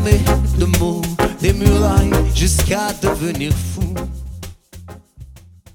jamais de mots, des murailles jusqu'à devenir fou.